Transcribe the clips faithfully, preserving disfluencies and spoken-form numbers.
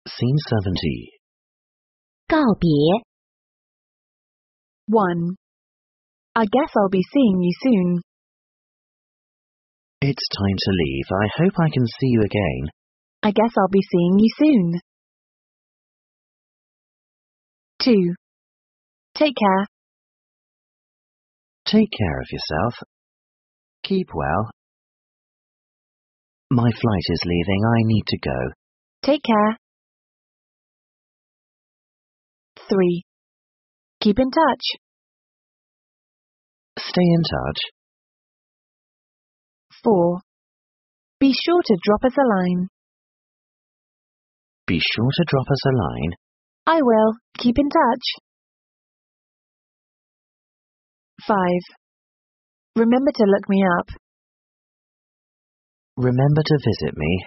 Scene seventy. 告别 one. I guess I'll be seeing you soon. It's time to leave. I hope I can see you again. I guess I'll be seeing you soon. two. Take care. Take care of yourself. Keep well. My flight is leaving. I need to go. Take care. three. Keep in touch. Stay in touch. four. Be sure to drop us a line. Be sure to drop us a line. I will. Keep in touch. five. Remember to look me up. Remember to visit me.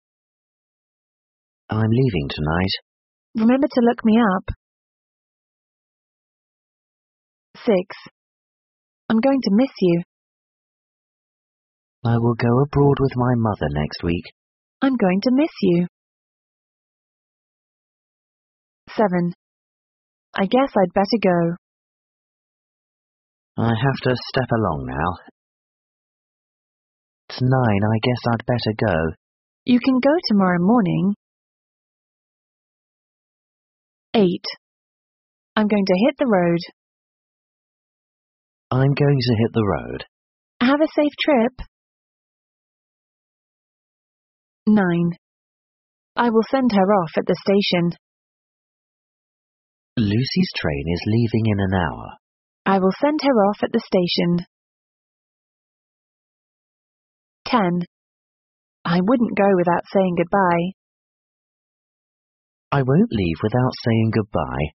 I'm leaving tonight. Remember to look me up. six. I'm going to miss you. I will go abroad with my mother next week. I'm going to miss you. seven. I guess I'd better go. I have to step along now. It's nine. I guess I'd better go. You can go tomorrow morning. eight. I'm going to hit the road. I'm going to hit the road. Have a safe trip. nine. I will send her off at the station. Lucy's train is leaving in an hour. I will send her off at the station. ten. I wouldn't go without saying goodbye. I won't leave without saying goodbye.